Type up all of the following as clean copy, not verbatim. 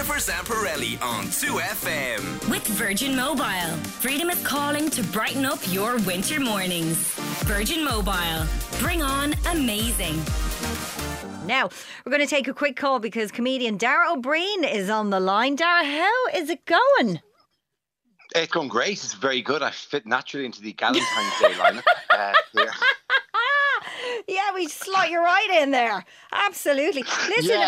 Jennifer Zamparelli on 2FM. With Virgin Mobile. Freedom is calling to brighten up your winter mornings. Virgin Mobile. Bring on amazing. Now, we're going to take a quick call because comedian Dara O'Brien is on the line. Dara, how is it going? It's going great. It's very good. I fit naturally into the Galentine's Day lineup here. Yeah, we slot you right in there. Absolutely. Listen,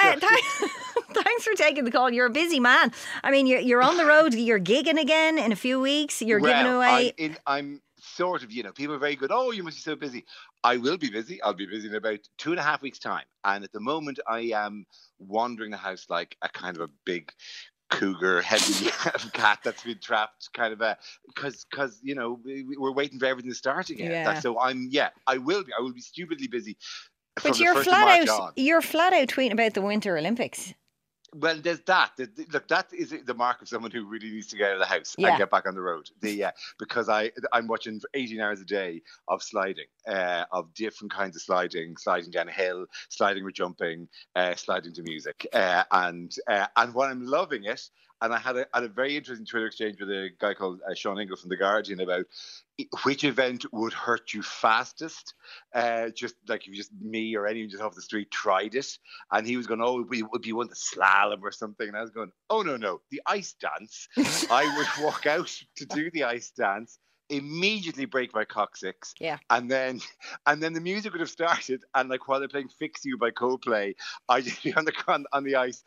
thanks for taking the call. You're a busy man. I mean, you're on the road. You're gigging again in a few weeks. You're giving away. I'm sort of, people are very good. Oh, you must be so busy. I will be busy. I'll be busy in about 2.5 weeks' time. And at the moment, I am wandering the house like a kind of a big cougar heavy cat that's been trapped because we're waiting for everything to start again. So I will be stupidly busy. But you're flat out tweeting about the Winter Olympics. Well, there's that. Look, that is the mark of someone who really needs to get out of the house and get back on the road. Because I'm watching 18 hours a day of sliding, of different kinds of sliding down a hill, sliding or jumping, sliding to music, and what I'm loving it. And I had a very interesting Twitter exchange with a guy called Sean Ingle from The Guardian about which event would hurt you fastest. Just like if me or anyone just off the street tried it. And he was going, it would be one the slalom or something. And I was going, oh, no, the ice dance. I would walk out to do the ice dance, immediately break my coccyx, and then the music would have started, and like while they're playing "Fix You" by Coldplay, I'd just be on the ice,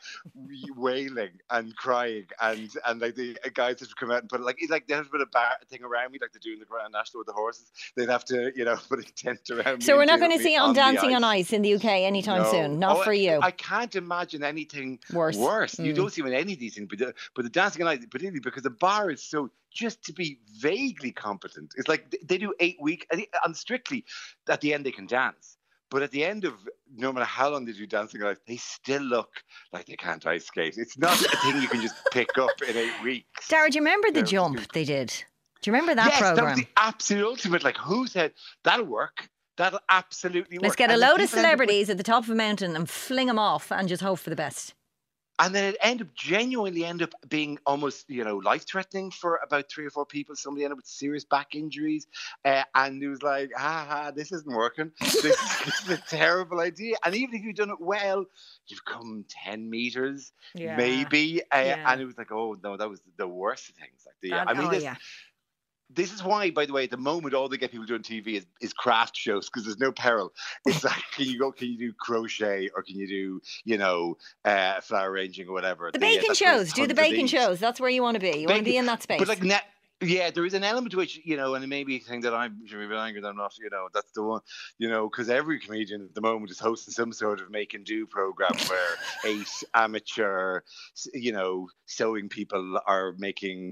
wailing and crying, and like the guys just come out and put they have to put a thing around me like they do in the Grand National with the horses. They'd have to put a tent around me. So we're not going to see on Dancing on Ice in the UK anytime soon. Not for you. I can't imagine anything worse. You don't see any of these things, but the Dancing on Ice, particularly because the bar is so. Just to be vaguely competent. It's like they do 8 weeks, and strictly at the end they can dance. But at the end of no matter how long they do Dancing Live, they still look like they can't ice skate. It's not a thing you can just pick up in 8 weeks. Dara, do you remember the jump they did? Do you remember that programme? That was the absolute ultimate. Like, who said that'll work? That'll absolutely work. Let's get a load of celebrities at the top of a mountain and fling them off and just hope for the best. And then it genuinely end up being almost, life-threatening for about 3 or 4 people. Somebody ended up with serious back injuries. And it was like, this isn't working. This is a terrible idea. And even if you've done it well, you've come 10 meters, maybe. And it was like, oh, no, that was the worst of things. This is why, by the way, at the moment, all they get people doing TV is craft shows because there's no peril. It's like, can you do crochet or can you do, flower arranging or whatever? The baking shows. Do the baking shows. That's where you want to be. You want to be in that space. But there is an element to which, and it may be a thing that I'm angry that I'm not, that's the one, because every comedian at the moment is hosting some sort of make and do program where 8 amateur, sewing people are making,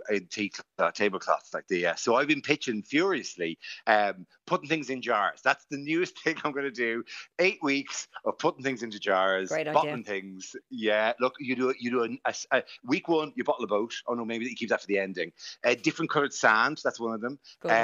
tablecloths so I've been pitching furiously, putting things in jars. That's the newest thing I'm going to do. 8 weeks of putting things into jars, bottling things. Yeah, look, you do a week 1, you bottle a boat. Oh no, maybe you keep that for the ending. Different coloured sand, that's one of them.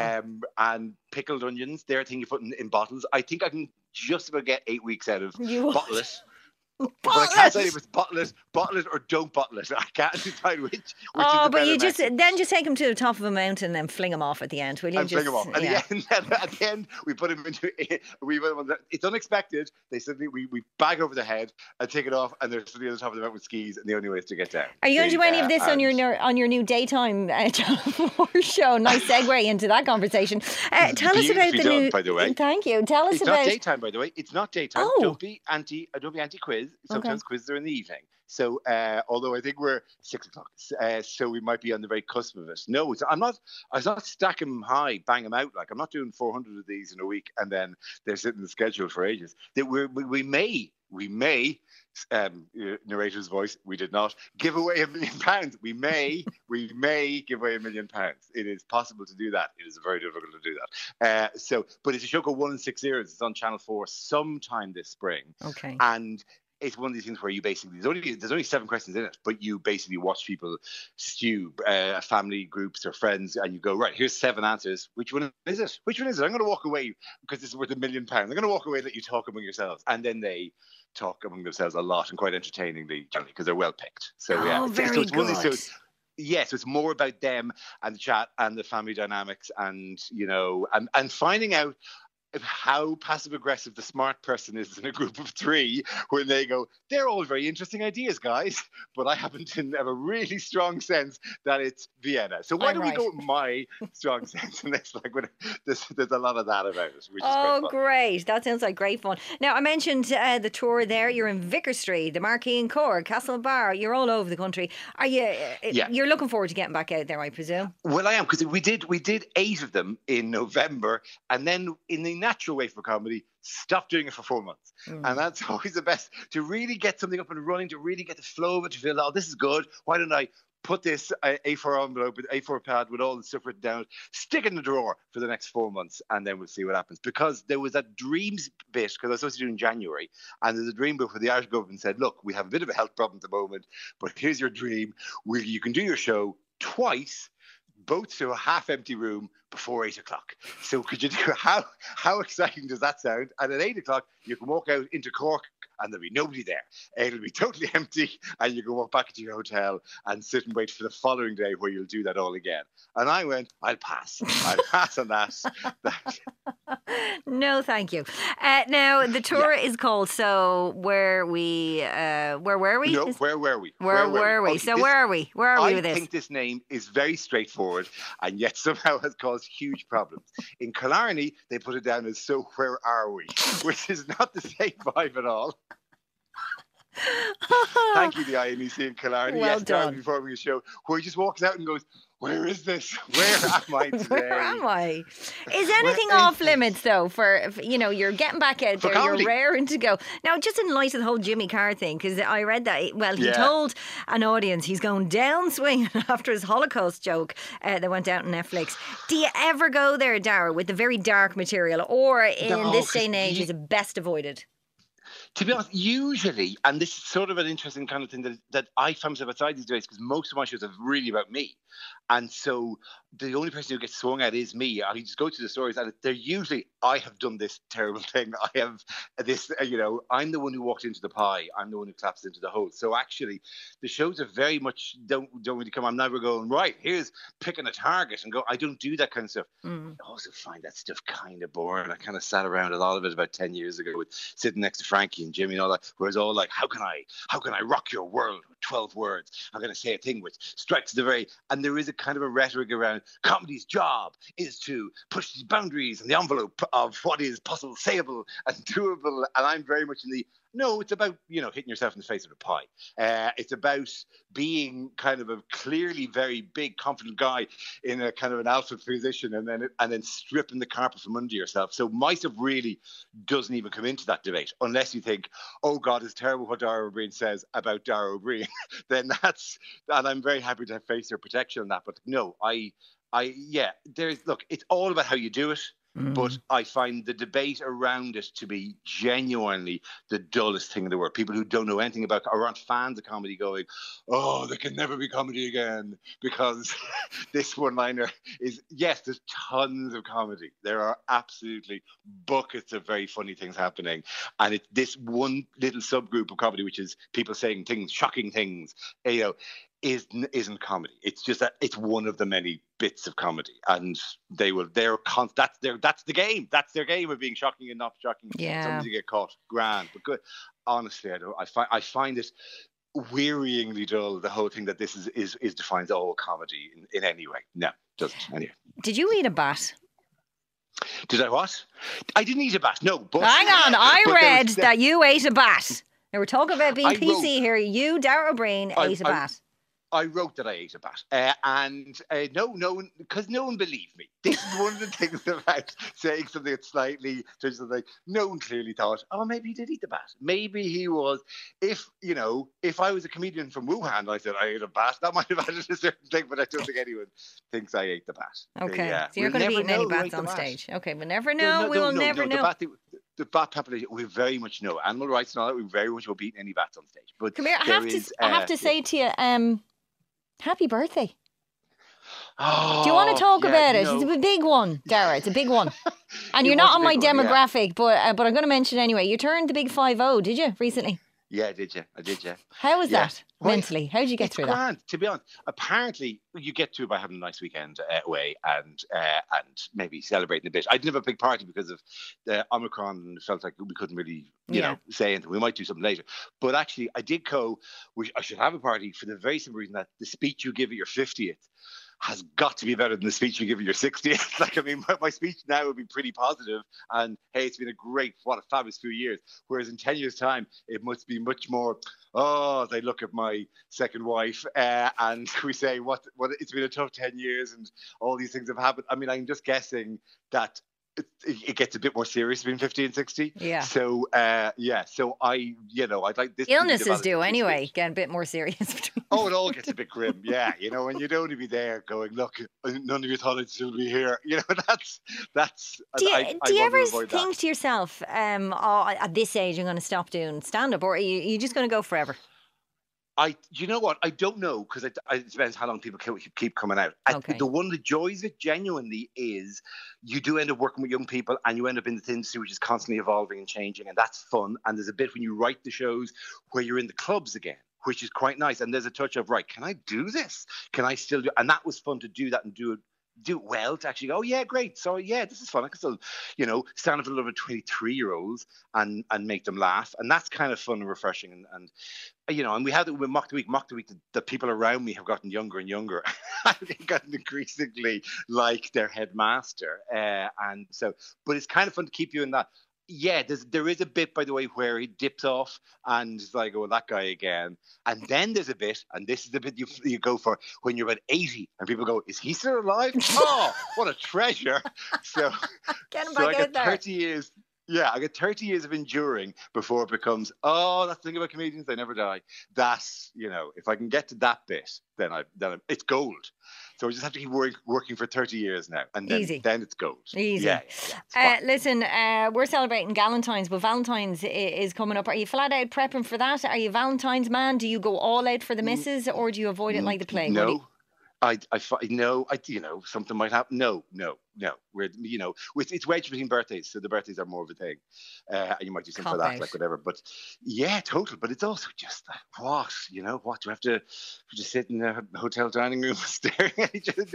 And pickled onions, they're a thing you put in bottles. I think I can just about get 8 weeks out of bottle it. But I can't say if it's bottle it or don't bottle it. I can't decide which is the but you method. just take them to the top of a mountain and then fling them off at the end, will you? And fling them off. At the end, we put them into. It's unexpected. They suddenly we bag over their head and take it off, and they're suddenly on the top of the mountain with skis, and the only way is to get down. Are you going to do any of this on your new daytime Channel 4 show? Nice segue into that conversation. Tell us about the new. By the way, thank you. Tell us about. It's not daytime, by the way. It's not daytime. Oh. Don't be anti-quiz. Sometimes quizzes are in the evening. So, although I think we're 6 o'clock, so we might be on the very cusp of it. No, I'm not stacking them high, bang them out. Like I'm not doing 400 of these in a week and then they're sitting in the schedule for ages. That we may, narrator's voice, we did not give away £1 million. We may give away £1 million. It is possible to do that. It is very difficult to do that. But it's a show called 1 in 6 Years. It's on Channel 4 sometime this spring. Okay. And it's one of these things where you basically there's only 7 questions in it, but you basically watch people stew, family groups or friends, and you go, right, here's 7 answers. Which one is it? I'm going to walk away because this is worth £1 million. I'm going to walk away and let you talk among yourselves, and then they talk among themselves a lot and quite entertainingly, generally, because they're well picked. So very it's one of good. these, yes, it's more about them and the chat and the family dynamics and, and finding out how passive aggressive the smart person is in a group of three when they go, they're all very interesting ideas, guys, but I happen to have a really strong sense that it's Vienna. So why don't we go with my strong sense? And it's like, there's a lot of that about it, which is quite fun. Great. That sounds like great fun. Now, I mentioned the tour there. You're in Vicar Street, the Marquee in Cork, Castlebar. You're all over the country. Are you? You're looking forward to getting back out there, I presume? Well, I am, because we did 8 of them in November, and then in the natural way for comedy, stop doing it for 4 months. And that's always the best, to really get something up and running, to really get the flow of it, to feel, oh, this is good. Why don't I put this A4 envelope, A4 pad with all the stuff written down, stick it in the drawer for the next 4 months, and then we'll see what happens. Because there was that dreams bit, because I was supposed to do in January, and there's a dream book where the Irish government said, look, we have a bit of a health problem at the moment, but here's your dream. You can do your show twice, both to a half-empty room before 8 o'clock. So could you do, how exciting does that sound? And at 8 o'clock, you can walk out into Cork and there'll be nobody there. It'll be totally empty, and you can walk back to your hotel and sit and wait for the following day where you'll do that all again. And I went, I'll pass. I'll pass on that. No, thank you. Now, the tour is called So Where We... where were we? No, where were we? Where were we? So where are we? Where are we with this? I think this name is very straightforward and yet somehow has caused huge problems. In Killarney, they put it down as So Where Are We? Which is not the same vibe at all. Thank you, the INEC in Killarney. Well yes, done. Darren performing a show where he just walks out and goes, where is this? Where am I today? Where am I? Is anything off limits, though, for you're getting back out there, you're raring to go. Now, just in light of the whole Jimmy Carr thing, because I read that, he told an audience he's going down swinging after his Holocaust joke that went out on Netflix. Do you ever go there, Dara, with the very dark material, or in this day and age is it best avoided? To be honest, usually, and this is sort of an interesting kind of thing that I find myself outside these days, because most of my shows are really about me. And so the only person who gets swung at is me. I just go to the stories, and they're usually, I have done this terrible thing. I have this, I'm the one who walked into the pie. I'm the one who claps into the hole. So actually, the shows are very much, don't really come. I'm never going, right, here's picking a target and go. I don't do that kind of stuff. I also find that stuff kind of boring. I kind of sat around a lot of it about 10 years ago with sitting next to Frankie and Jimmy and all that, where it's all like, how can I rock your world with 12 words? I'm going to say a thing which strikes the very, and there is a kind of a rhetoric around comedy's job is to push the boundaries and the envelope of what is possible, sayable and doable. And I'm very much in the, no, it's about, hitting yourself in the face with a pie. It's about being kind of a clearly very big, confident guy in a kind of an alpha position and then stripping the carpet from under yourself. So my stuff really doesn't even come into that debate unless you think, oh God, it's terrible what Dara O'Brien says about Dara O'Brien. And I'm very happy to face your protection on that. But no, it's all about how you do it. But I find the debate around it to be genuinely the dullest thing in the world. People who don't know anything about or aren't fans of comedy going, oh, there can never be comedy again because this one-liner is, yes, there's tons of comedy. There are absolutely buckets of very funny things happening. And it's this one little subgroup of comedy, which is people saying things, shocking things, isn't comedy. It's just that it's one of the many bits of comedy, and that's the game. That's their game of being shocking and not shocking. Yeah. Somebody get caught, grand, but good. Honestly, I find it wearyingly dull. The whole thing that this is defines all comedy in any way. No, doesn't. Anyway. Did you eat a bat? Did I what? I didn't eat a bat. No, but hang on. I read that you ate a bat. Now we're talking about being PC here. You, Dara O'Brien, ate a bat. I wrote that I ate a bat, because no one believed me. This is one of the things about saying something that's slightly, no one clearly thought, oh, maybe he did eat the bat. Maybe he was, if I was a comedian from Wuhan and I said I ate a bat, that might have added a certain thing, but I don't think anyone thinks I ate the bat. Okay, so you're going to be eating any bats on stage. Okay, we'll never know. We will never know. The bat population, we very much know. Animal rights and all that, we very much will beat any bats on stage. But come here, I have to say to you, happy birthday. Oh, Do you want to talk yeah, about it? no. It's a big one, Dara. It's a big one. And It you're was not a on my big one, yeah. demographic, but I'm going to mention it anyway. You turned the big 50, did you, recently? Yeah, I did, yeah. How was Yeah. that mentally? How did you get It's through that? grand, to be honest. Apparently, you get to it by having a nice weekend away and maybe celebrating a bit. I didn't have a big party because of the Omicron, and it felt like we couldn't really, you know, say anything. We might do something later. But actually, I did go. I should have a party for the very simple reason that the speech you give at your 50th has got to be better than the speech you give at your 60th. Like, I mean, my speech now would be pretty positive, and hey, it's been what a fabulous few years. Whereas in 10 years' time, it must be much more, they look at my second wife and we say, what, it's been a tough 10 years and all these things have happened. I mean, I'm just guessing that it gets a bit more serious between 50 and 60. Yeah. So, so I'd like this. Illnesses do anyway, get a bit more serious. Oh, it all gets a bit grim, yeah. You know, when you don't want to be there going, look, none of you thought I'd still be here. You know, that's. Do you ever think to yourself, at this age, I'm going to stop doing stand-up, or are you just going to go forever? You know what? I don't know, because it depends how long people keep coming out. Okay. One of the joys of it genuinely is you do end up working with young people, and you end up in this industry which is constantly evolving and changing, and that's fun. And there's a bit when you write the shows where you're in the clubs again, which is quite nice. And there's a touch of, right, can I do this? Can I still do? And that was fun to do that and do it well, to actually go, oh yeah, great. So yeah, this is fun. I can still, stand up in front of 23-year-olds and make them laugh. And that's kind of fun and refreshing. And we had it with Mock the Week. Mock the Week, the people around me have gotten younger and younger. They've gotten increasingly like their headmaster. But it's kind of fun to keep you in that. Yeah, there is a bit, by the way, where he dips off and it's like, oh, that guy again. And then there's a bit, and this is the bit you go for when you're about 80 and people go, is he still alive? Oh, what a treasure. So, Get him back out there. 30 years. Yeah, I get 30 years of enduring before it becomes, that's the thing about comedians, they never die. That's, if I can get to that bit, then it's gold. So I just have to keep working for 30 years now. And then it's gold. Easy. Yeah, listen, we're celebrating Galentine's, but Valentine's is coming up. Are you flat out prepping for that? Are you Valentine's man? Do you go all out for the missus, or do you avoid it like the plague? No. Something might happen. No. We're, it's wedged between birthdays, so the birthdays are more of a thing, and you might do something for that, like whatever. But yeah, total. But it's also just what do you have to just sit in the hotel dining room staring at each other?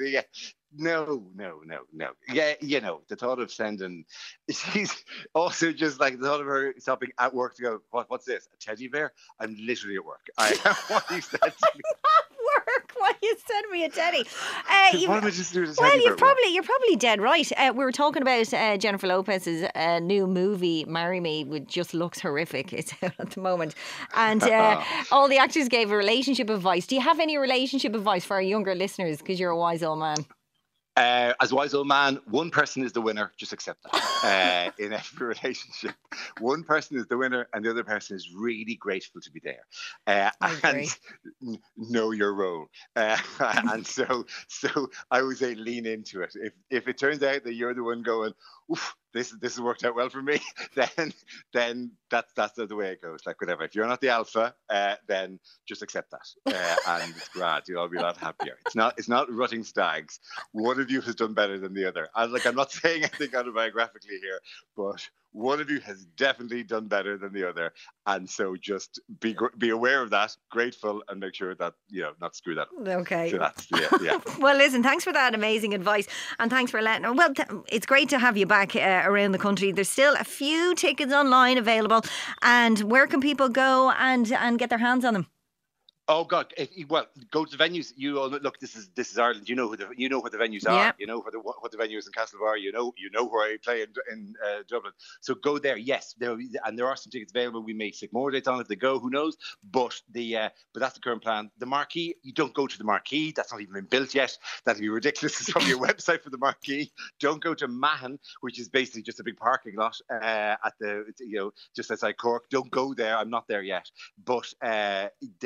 No. Yeah, the thought of sending. She's also just like the thought of her stopping at work to go, what's this? A teddy bear? I'm literally at work. What you said to me. Why you send me a teddy? You're probably dead right. We were talking about Jennifer Lopez's new movie, Marry Me, which just looks horrific. It's out at the moment, and all the actors gave a relationship advice. Do you have any relationship advice for our younger listeners? Because you're a wise old man. As a wise old man, one person is the winner. Just accept that. In every relationship, one person is the winner, and the other person is really grateful to be there. And know your role. And so I would say lean into it. If it turns out that you're the one going, oof, this has worked out well for me, then that's the way it goes. Like whatever. If you're not the alpha, then just accept that, and it's grand. You'll all be a lot happier. It's not rutting stags. One of you has done better than the other. I'm not saying anything autobiographically here, but one of you has definitely done better than the other, and so just be aware of that, grateful, and make sure that not screw that up. Okay. So that's yeah. Well, listen, thanks for that amazing advice, and thanks for letting. Well, it's great to have you back around the country. There's still a few tickets online available, and where can people go and get their hands on them? Oh God! Go to the venues. You all look. This is Ireland. You know what the venues are. Yeah. You know what the venue is in Castlebar. You know where I play in Dublin. So go there. Yes, there are some tickets available. We may stick more dates on if they go. Who knows? But that's the current plan. The Marquee. You don't go to the Marquee. That's not even been built yet. That'd be ridiculous. It's probably a website for the Marquee. Don't go to Mahon, which is basically just a big parking lot at the just outside Cork. Don't go there. I'm not there yet. But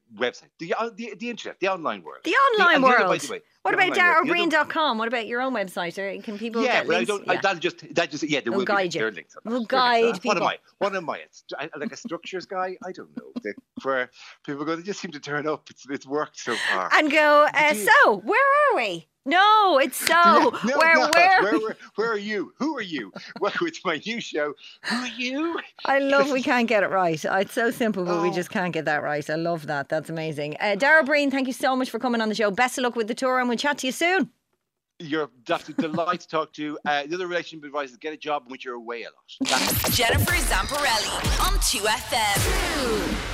website, the internet, the online world. The online world. By the way, what about DaraO'Brien.com? What about your own website? Can people get links? That'll just there will guide be you. links. We'll guide people. What am I? Like a structures guy? I don't know. Where people go, they just seem to turn up. It's worked so far. And go, so where are we? No, it's so. Where are you? Who are you? Welcome to my new show. Who are you? I love we can't get it right. It's so simple, but we just can't get that right. I love that. That's amazing. Dara Breen, thank you so much for coming on the show. Best of luck with the tour, and we'll chat to you soon. You're definitely delighted to talk to. The other relationship advice is get a job in which you're away a lot. Jennifer Zamparelli on 2FM.